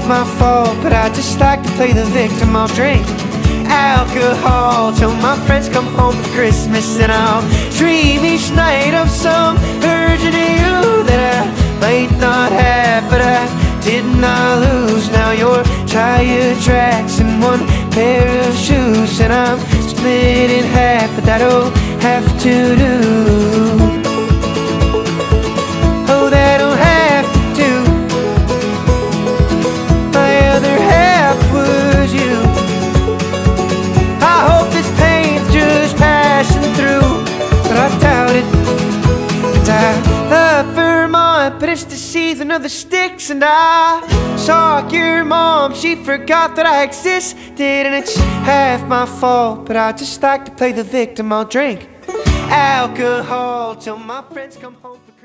my fault, but I just like to play the victim. I'll drink alcohol till my friends come home for Christmas, and I'll dream each night of some version of you that I might not have, but I did not lose. Now you're tired tracks and one pair of shoes, and I'm split in half, but that'll have to do. Oh, that'll have to do. My other half was you. I hope this pain's just passing through, but I doubt it. And I love Vermont, but it's the season of the sticks. And I saw your mom, she forgot that I existed, and it's half my fault, but I just like to play the victim. I'll drink alcohol till my friends come home.